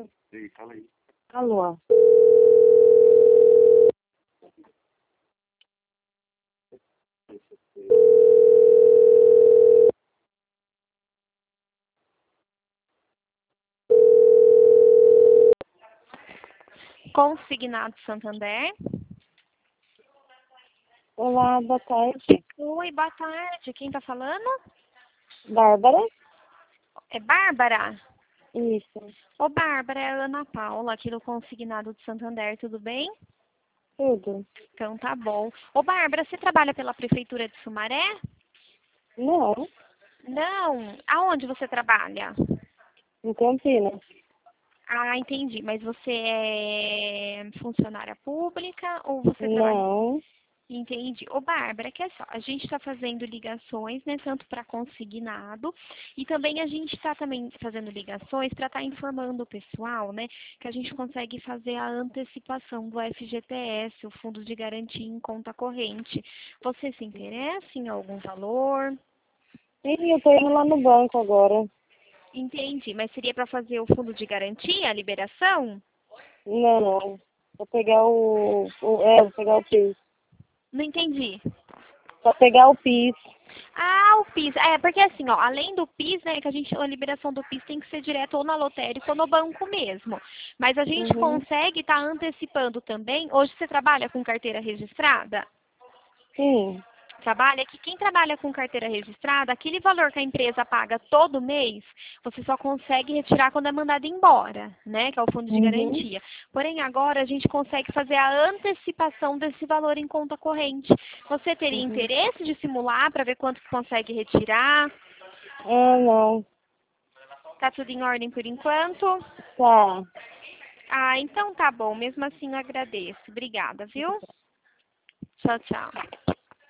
Ei, fala aí. Alô? Consignado Santander. Olá, boa tarde. Oi, boa tarde. Quem tá falando? Bárbara? É Bárbara? Isso. Ô, Bárbara, é a Ana Paula, aqui do Consignado de Santander, tudo bem? Tudo. Então tá bom. Ô, Bárbara, você trabalha pela Prefeitura de Sumaré? Não, Não. Aonde você trabalha? em Campinas. Ah, entendi. Mas você é funcionária pública ou você trabalha... Não. Entendi. Ô, Bárbara, que é só, a gente está fazendo ligações, né, tanto para consignado, e também a gente está também fazendo ligações para estar informando o pessoal, né, que a gente consegue fazer a antecipação do FGTS, o Fundo de Garantia em Conta Corrente. Você se interessa em algum valor? Sim, eu tô indo lá no banco agora. Entendi, mas seria para fazer o Fundo de Garantia, a liberação? Não. Vou pegar vou pegar o PIS. Não entendi. Vou pegar o PIS. Ah, o PIS. É, porque assim, ó, além do PIS, né, que a liberação do PIS tem que ser direto ou na lotérica ou no banco mesmo. Mas a gente Uhum. consegue estar antecipando também. Hoje você trabalha com carteira registrada? Sim. Trabalha que quem trabalha com carteira registrada, aquele valor que a empresa paga todo mês, você só consegue retirar quando é mandado embora, né? Que é o fundo de Uhum. garantia. Porém, agora a gente consegue fazer a antecipação desse valor em conta corrente. Você teria Uhum. interesse de simular para ver quanto que consegue retirar? Ah, não. Tá tudo em ordem por enquanto? Tá. Ah, então tá bom. Mesmo assim eu agradeço. Obrigada, viu? Tchau, tchau.